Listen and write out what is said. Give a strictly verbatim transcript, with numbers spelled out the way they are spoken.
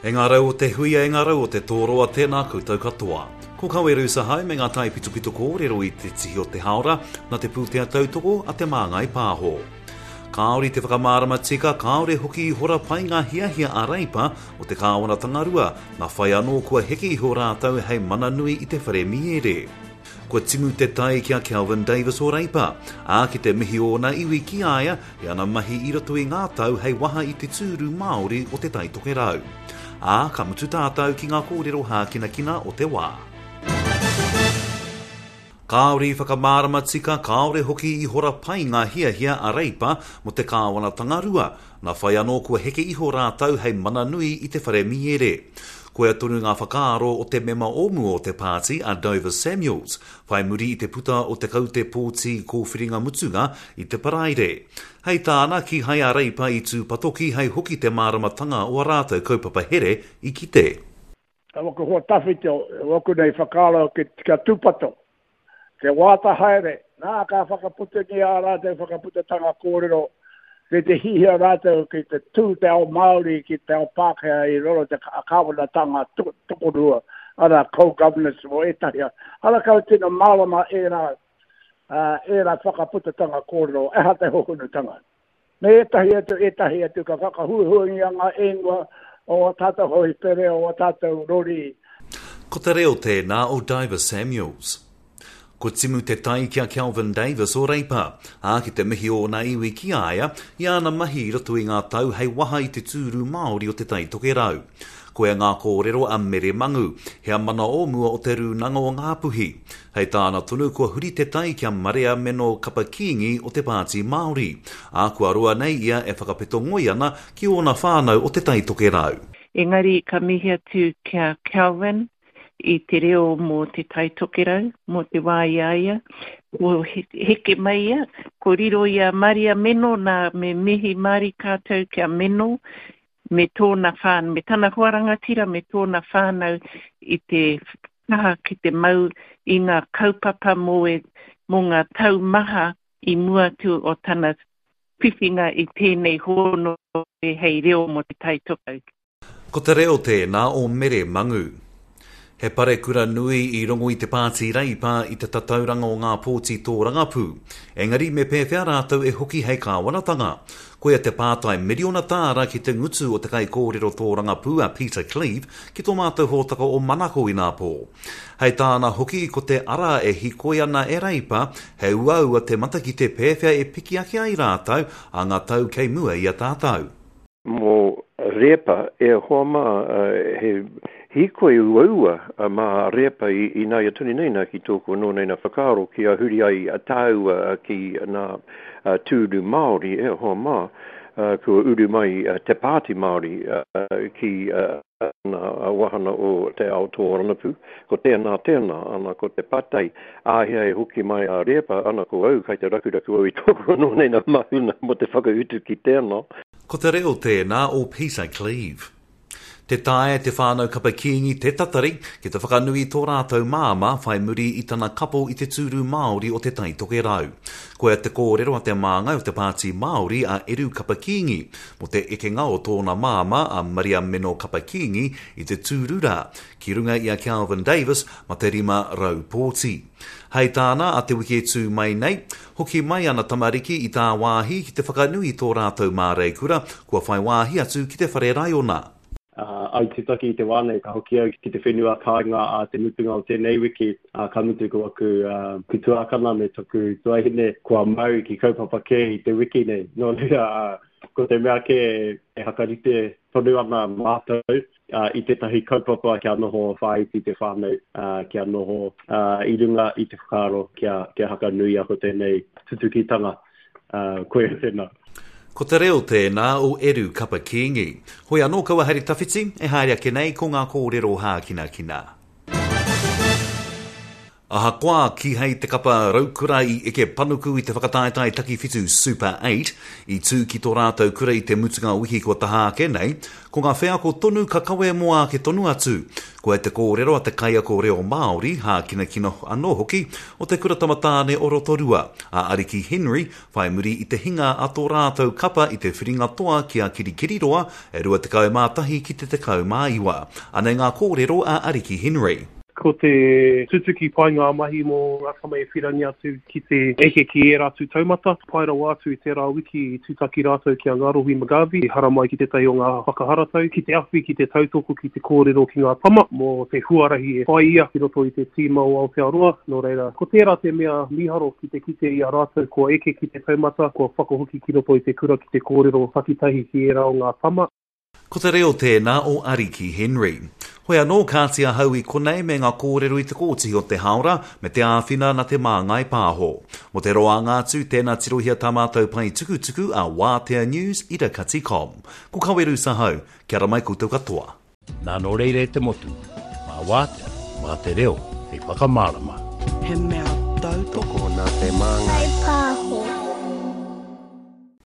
E ngā rau o te huia, e ngā rau o te tōroa, tēnā koutou katoa. Ko kaweru sa hai me ngā tai pitupitu kōrero i te tihi o te haora, na te pūtea tautoko a te māngai pāho. Kāori te whakamārama tika, kāore hoki i hora pai ngā hiahia a reipa o te kāwana tangarua, ngā whai anō kua heke i ho rātau hei mana nui i te whare miere. Kua timu te tai kia Kelvin Davis o reipa, a ki te mihi o na iwi ki aia, e ana mahi i rato i ngā tau hei waha i te tūru Māori o te tai tokerau. A ka mutu tātau ki ngā kōrero hākina kina o te wā. Kāori whakamārama tika, kāore hoki i hora pai ngā hiahia a reipa mo te kāwana tangarua, na whai anō kua heke iho rātau hei mana nui i te whare miere. Koe atunu ngā whakaaro o te mema omu o te pāti a Dover Samuels, whai muri i te puta o te kaute pōti kōwhiringa mutunga i te paraire. Hei tāna ki hai a reipa i tū patoki hei hoki te māramatanga o a rātau kaupapa here i ki te. Ka waka hoa tawhiti o waku nei whakaaro ki ka tūpato. Ke wāta haere, nā ka whakaputa ni a rātau whakaputa tanga kōrero, ki te hihia rātau ki te tū te ao Māori ki te ao Pākehā i roro te kāwana tanga tokorua, ana co-governance o etahia. Hala kau tino mālama e rā, uh, e rā whakaputa tanga kōrero, e ha te hokunu tanga. Me etahia tu, etahia tu, ka whakahuihuingi a ngā engua o tātou hoi pere o tātou rori. Ko te reo tēnā o Dover Samuels. Ko timu te tai kia Kelvin Davis o reipa, a ki te mihi o na iwi ki aia, i ana mahi i roto i ngā tau hei waha i te tūru Māori o te tai tokerau. Ko e ngā kōrero a mere mangu, hea mana o mua o te rūnanga o ngā puhi. Hei tāna tonu kua huri te tai kia Marea Meno Kapakingi o te pāti Māori, a kua roa nei ia e whakapeto ngoi ana ki ona whānau o te tai tokerau. Engari ka mihi atu kia Kelvin, i te reo mō te tai tokerau, mō te wāiaia, o heke mai ia, ko riro ia Maria Meno nā me mihi Māori kātou kia Meno, me tōna whānau, me tana huarangatira, me tōna whānau i te kaha ki te mau i ngā kaupapa mō, e, mō ngā tau maha i muatu o tana whiwhinga i tēnei hono e hei reo mō te tai tokerau. Ko te reo tēnā o mere mangu. He pare kura nui i rongo i te pāti reipa i te tatauranga o ngā pōti tō rangapū. Engari me pēwhea rātau e hoki hei kāwanatanga. Koe te pātai miriona tāra ki te ngutu o te kai kōrero tō rangapū a Peter Cleave ki tō mātou hōtaka o Manako i nā pō. Hei tāna hoki ko te ara e hikoi ana e reipa, hei uaua te mata ki te pēwhea e piki aki ai rātau a ngā tau kei mua i a tātau. Mō repa e homa uh, he... Hikoi uaua uh, mā repa i, i nā iatuni neina ki tōku no neina whakaaro ki a huri ai a tau uh, ki nā uh, tūru Māori e hoa mā, uh, kua uru mai uh, te pāti Māori uh, ki uh, nā wahana o te ao tō ranapu, ko tēnā tēnā ana ko te patai, āhia e hoki mai a repa ana ko au kai te rakuraku au i tōku no neina mahuna mo te whakautu ki tēnā. Ko te reo tēnā o Peter Cleave. Te tae te whānau Kapakingi te tatari ki te whakanui tō rātau māma whai muri i tana kapo i te tūru Māori o te tai tokerau. Koe te kōrero a te māngai o te pāti Māori a Eru Kapakingi, mo te ekenga o tōna māma a Maria Meno Kapakingi i te tūrura, ki runga i a Kelvin Davis ma te rima rau pōti. Hei tāna a te wiki tū mai nei, hoki mai ana tamariki i tā wāhi ki te whakanui tō rātau māreikura, kua whai wāhi atu ki te whare raiona. Uh, au te taki i te wānei, ka hoki au ki te whenua kāinga a te mutunga o tēnei wiki, uh, ka mutu ko aku uh, ki tuakana me toku tuahine kua mau ki kaupapa ke i te wiki nei. No nea, uh, ko te mea ke e hakarite tonu ana mātou uh, i te tahi kaupapa kia noho whai ki te whānau, uh, kia noho uh, i runga i te whakaro kia, kia haka nui ako tēnei tutukitanga uh, koe tēnā. Ko te reo tēnā o Eru Kapakingi. Hoi anō kaua hari tawhiti, e haere ake nei ko ngā kōrero hākina kina. Aha koa ki hei te kapa raukura i eke panuku i te whakataetai taki whitu Super eight i tū ki tō rātou kura i te mutunga wiki ko taha ake nei, ko ngā whea ko tonu kakawe moa ke tonu atu. Ko e te kōrero a te kaia ko reo Māori, hā kina kino anō hoki, o te kura tamatāne o Rotorua. A Ariki Henry, whai muri i te hinga a tō rātou kapa i te whiringa toa ki a Kirikiriroa, e rua te kau mātahi ki te te kau māiwa. Anei ngā kōrero a Ariki Henry. Ko te tutuki pai ngā mahi mō ngā kama e whirangi atu ki te eke ki e rātu taumata. Pai rau atu i te rā wiki i tūtaki rātou ki a Ngarohi Magavi, hara mai ki te tai o ngā whakaharatau, ki te awhi, ki te tautoko, ki te kōrero ki ngā tama, mō te huarahi e whai ia ki roto i te tīma o Aotearoa. Nō reira, ko tērā te mea miharo ki te kite i a rātou, ko eke ki te taumata, ko whakahoki ki roto i te kura ki te kōrero whakitahi ki e rā o ngā tama. Ko te reo tēnā o Ariki Henry. Hoi anō kātia hau i konei me ngā kōrero i te kōti o te haora me te āwhina na te māngai pāho. Mo te roa ngātu tēnā tirohia tamātou pai tukutuku a Wātea News i rakati dot com. Ko kaweru sa hau, kia ra mai koutou katoa. Nā no reire te motu, mā Wātea, mā te reo, hei whakamārama. He mea tautoko nā te māngai